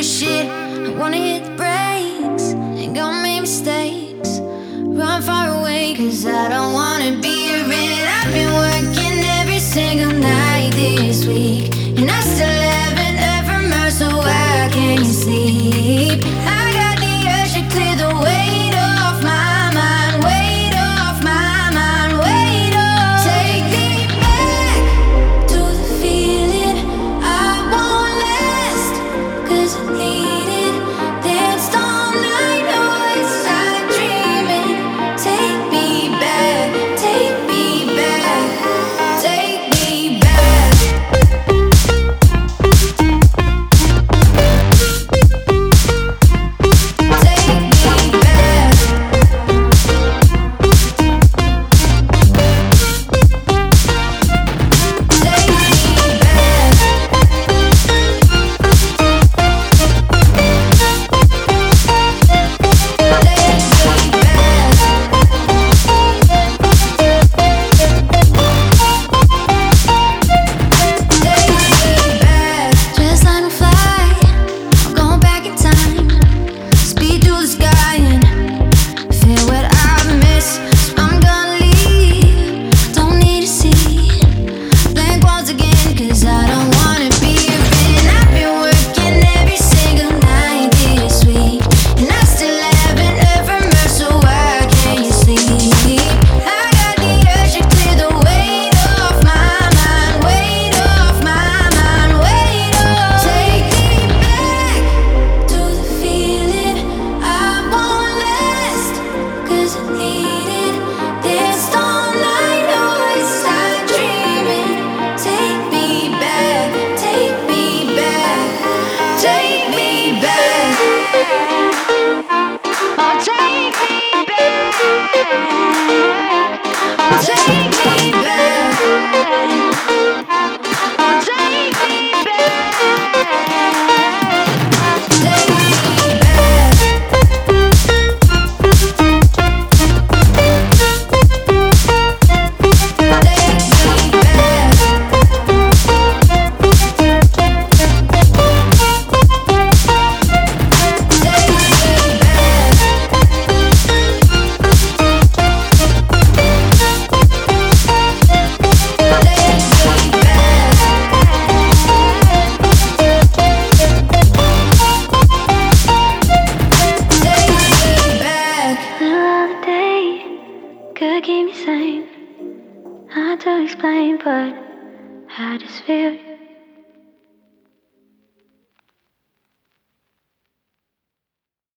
the shit. I wanna hit the brakes. Ain't gonna make mistakes. Run far away, cause I don't wanna be around. I've been working every single night this week, and I still haven't ever merged, so why can't you sleep? I got the urge to clear the weight off my mind, weight off my mind, weight off. Take me back to the feeling I won't last, cause I need it. Danced all night, know it's like dreaming. Take me back, take me back, take me back. Just let me fly, I'm going back in time. Speed through the sky and feel what I miss. So I'm gonna leave, don't need to see blank walls again, cause I don't wanna be around. I've been working every single night this week, and I still haven't ever merged, so why can't you sleep? I got the urge to clear the weight off my mind, weight off my mind, weight off. Take me back to the feeling I won't last, cause I need it. Danced all night, know it's like dreaming. Take me back, take me back, take me back. Oh, take me back, oh, take me back, oh, take me back, take me back. Another day could keep me sane. Hard to explain, but I just feel you.